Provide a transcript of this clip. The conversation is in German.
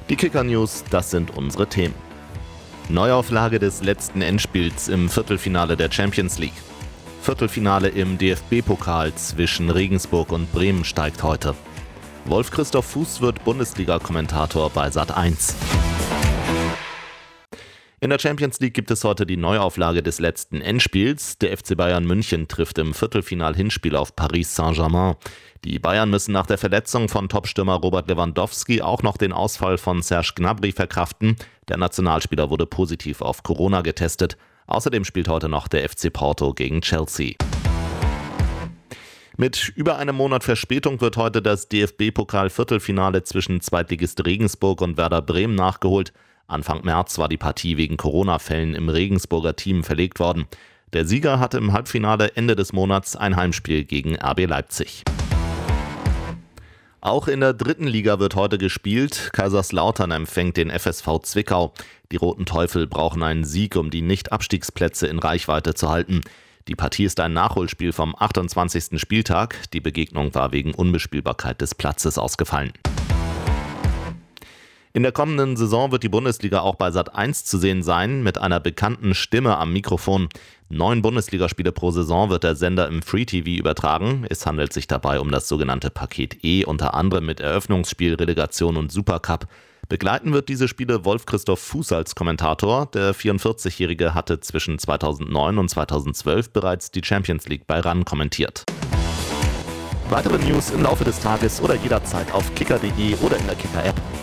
Die Kicker-News, das sind unsere Themen. Neuauflage des letzten Endspiels im Viertelfinale der Champions League. Viertelfinale im DFB-Pokal zwischen Regensburg und Bremen steigt heute. Wolf-Christoph Fuß wird Bundesliga-Kommentator bei Sat.1. In der Champions League gibt es heute die Neuauflage des letzten Endspiels. Der FC Bayern München trifft im Viertelfinal-Hinspiel auf Paris Saint-Germain. Die Bayern müssen nach der Verletzung von Topstürmer Robert Lewandowski auch noch den Ausfall von Serge Gnabry verkraften. Der Nationalspieler wurde positiv auf Corona getestet. Außerdem spielt heute noch der FC Porto gegen Chelsea. Mit über einem Monat Verspätung wird heute das DFB-Pokal-Viertelfinale zwischen Zweitligist Regensburg und Werder Bremen nachgeholt. Anfang März war die Partie wegen Corona-Fällen im Regensburger Team verlegt worden. Der Sieger hatte im Halbfinale Ende des Monats ein Heimspiel gegen RB Leipzig. Auch in der dritten Liga wird heute gespielt. Kaiserslautern empfängt den FSV Zwickau. Die Roten Teufel brauchen einen Sieg, um die Nicht-Abstiegsplätze in Reichweite zu halten. Die Partie ist ein Nachholspiel vom 28. Spieltag. Die Begegnung war wegen Unbespielbarkeit des Platzes ausgefallen. In der kommenden Saison wird die Bundesliga auch bei Sat.1 zu sehen sein, mit einer bekannten Stimme am Mikrofon. 9 Bundesligaspiele pro Saison wird der Sender im Free TV übertragen. Es handelt sich dabei um das sogenannte Paket E, unter anderem mit Eröffnungsspiel, Relegation und Supercup. Begleiten wird diese Spiele Wolf-Christoph Fuß als Kommentator. Der 44-Jährige hatte zwischen 2009 und 2012 bereits die Champions League bei RAN kommentiert. Weitere News im Laufe des Tages oder jederzeit auf kicker.de oder in der Kicker-App.